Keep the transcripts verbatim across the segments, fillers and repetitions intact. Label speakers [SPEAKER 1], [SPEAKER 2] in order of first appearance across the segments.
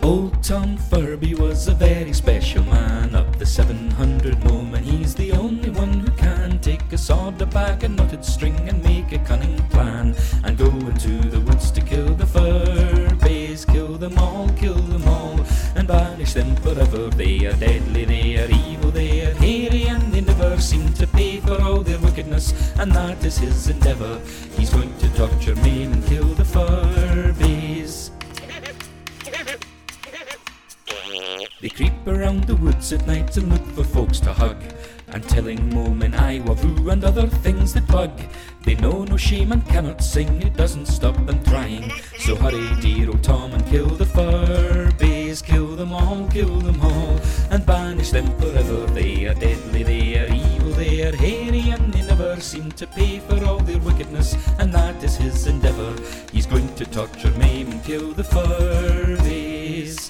[SPEAKER 1] Old Tom Furby was a very special man. Of the seven hundred mowmen, he's the only one who can take a sword, a bag, a knotted string, and make a cunning plan, and go into the woods to kill the Furbies. Kill them all, kill them all, and banish them forever. They are deadly, they are evil, they are hairy, and they never seem to pay for all their wickedness, and that is his endeavour. He's going to torture, maim, and kill the Furbies. They creep around the woods at night and look for folks to hug, and telling mowmen I love you and other things that bug. They know no shame and cannot sing, it doesn't stop them trying. So hurry, dear old Tom, and kill the Furbies. Kill them all, kill them all, and banish them forever. They are deadly, they are evil, they are hairy, and they never seem to pay for all their wickedness, and that is his endeavour. He's going to torture, maim, and kill the Furbies.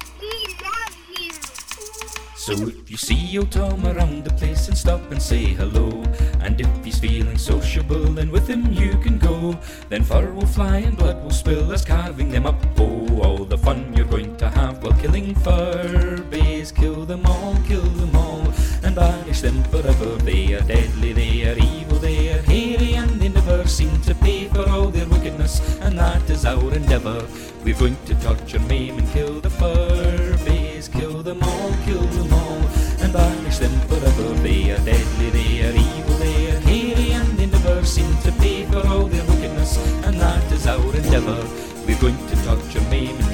[SPEAKER 1] So if you see old Tom around the place, and stop and say hello, and if he's feeling sociable, then with him you can go. Then fur will fly and blood will spill as carving them up. Oh, all the fun you're going to have while killing Furbies. Kill them all, kill them all, and banish them forever. They are deadly, they are evil, they are hairy, and they never seem to pay for all their wickedness, and that is our endeavour. We're going to torture, maim, and kill the Furbies. Kill them all, kill them all, and banish them forever. They are deadly, they are evil, they are hairy, and they never seem to pay for all their wickedness, and that is our endeavour. We're going to torture, maim, and